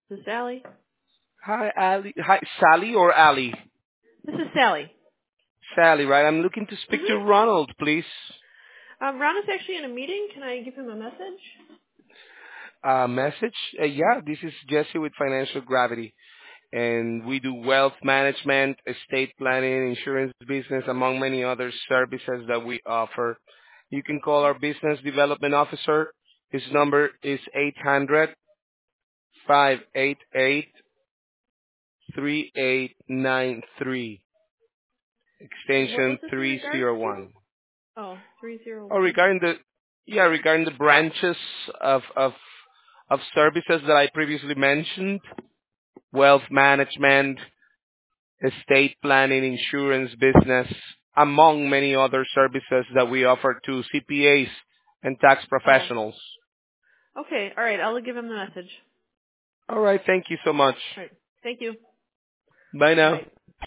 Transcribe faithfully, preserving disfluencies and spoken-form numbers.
This is Sally. Hi, Ali. Hi, Sally or Ali? This is Sally. Sally, right? I'm looking to speak to Mm-hmm. Ronald, please. Um, Ron is actually in a meeting. Can I give him a message? Uh, message? Uh, yeah, this is Jesse with Financial Gravity, and we do wealth management, estate planning, insurance business, among many other services that we offer. You can call our business development officer. His number is eight hundred, five eight eight, three eight nine three, And what was extension this in regards to? three oh one. Oh, three zero Oh, one. regarding the yeah, regarding the branches of of of services that I previously mentioned, wealth management, estate planning, insurance business, among many other services that we offer to C P As and tax Oh, professionals. okay. All right. I'll give him the message. All right, thank you so much. All right. Thank you. Bye now. Bye.